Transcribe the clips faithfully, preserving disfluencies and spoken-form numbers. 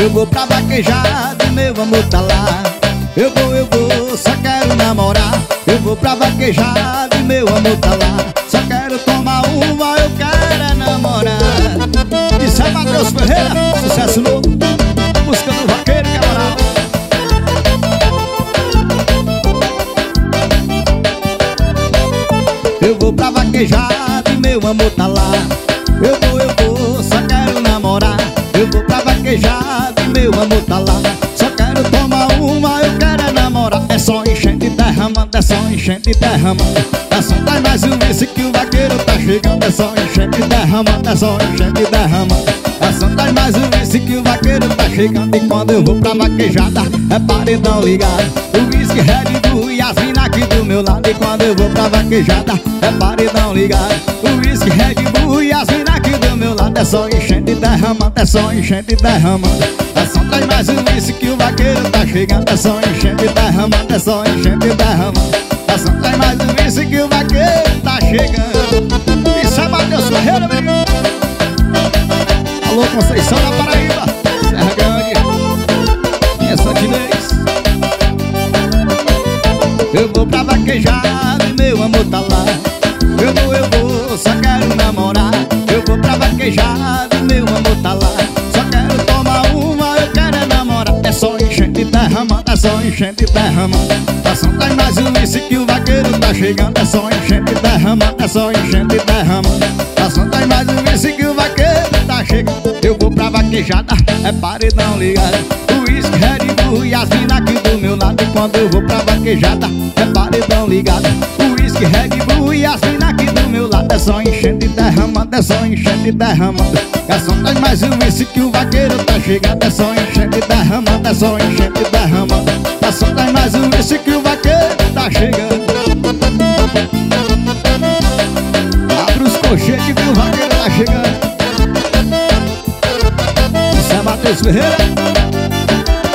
Eu vou pra vaquejada e meu amor tá lá. Eu vou, eu vou, só quero namorar. Eu vou pra vaquejada e meu amor tá lá. Só quero tomar uma, eu quero é namorar. Isso é Matheus Ferreira, sucesso novo, música do vaqueiro que é moral. Eu vou pra vaquejada e meu amor tá lá. Eu vou, eu vou, só quero namorar. Eu vou pra vaquejada e meu amor tá lá. Só quero tomar uma, eu quero é namorar. É só enchente e derramando, é só enchente e derramando. É só dar mais um vice que o vaqueiro tá chegando. É só enchente e derramando, é só enchente e derramando. É só dar mais um vice que o vaqueiro tá chegando. E quando eu vou pra vaquejada, é paredão ligado. O whisky, Red Bull e as mina aqui do meu lado. E quando eu vou pra vaquejada, é paredão ligado. O whisky, Red Bull e as mina aqui do meu lado. É só enchente e derramando, é só enchente e derramando. É só traz mais um vice que o vaqueiro tá chegando. É só enchente e derramando, é só enchente e derramando. É só traz mais um vice que o vaqueiro tá chegando. Isso é Matheus Ferreira, meu irmão. Alô, Conceição da Paraíba, Serra Grande, minha santidez. Eu vou pra vaquejada e meu amor tá lá. Eu vou, eu vou, só quero namorar. Eu vou pra vaquejada e meu amor tá lá. Só quero tomar uma, eu quero é namorar. É só enchente e derramando, é só enchente e derramando. É só tem mais um vice que o vaqueiro tá chegando. É só enchente e derramando, é só enchente e derramando. É só tem mais um vice que o vaqueiro tá chegando. Eu vou pra vaquejada, é paredão ligado. O whisky, Red Bull e as mina aqui do meu lado. E quando eu vou pra vaquejada, é paredão ligado. O whisky, Red Bull e as mina aqui do meu lado. É só enchente e derramando, é só enchente e derramando. É só tem mais um vice que o vaqueiro tá chegando. É só enchente e derramando, é só enchente e derramando. É só tem mais um vice que o vaqueiro tá chegando. Abre os colchetes que o vaqueiro tá chegando. Isso é Matheus Ferreira.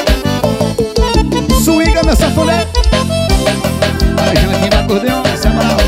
Swinga, meu safoneiro. Olha, Janguinho no acordeão, isso é moral.